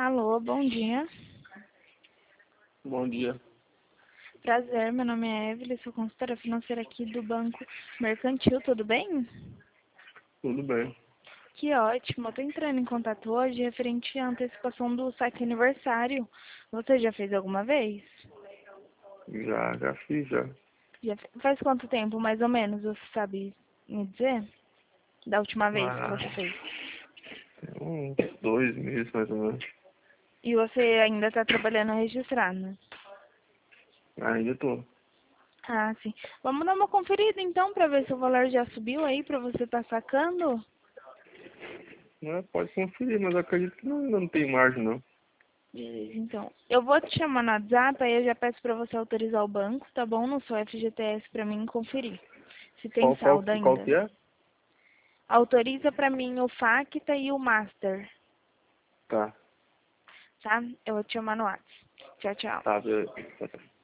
Alô, bom dia. Bom dia. Prazer, meu nome é Evelyn, sou consultora financeira aqui do Banco Mercantil, tudo bem? Tudo bem. Que ótimo, eu tô entrando em contato hoje referente à antecipação do saque aniversário. Você já fez alguma vez? Já fiz já. Faz quanto tempo, mais ou menos, você sabe me dizer? Da última vez que Ah, você fez. tem uns 2 meses mais ou menos. E você ainda está trabalhando registrado? Ainda tô. Ah, sim. Vamos dar uma conferida então para ver se o valor já subiu aí para você estar sacando? Pode conferir, mas acredito que não tem margem não. Beleza, então. Eu vou te chamar no WhatsApp, aí eu já peço pra você autorizar o banco, tá bom? No seu FGTS pra mim conferir. Se tem Qual, qual, saldo qual ainda. que é? Autoriza pra mim o FACTA e o Master, Tá, tá? Eu vou te chamar no WhatsApp. Tchau, tchau. tá, beleza. Tá, tá.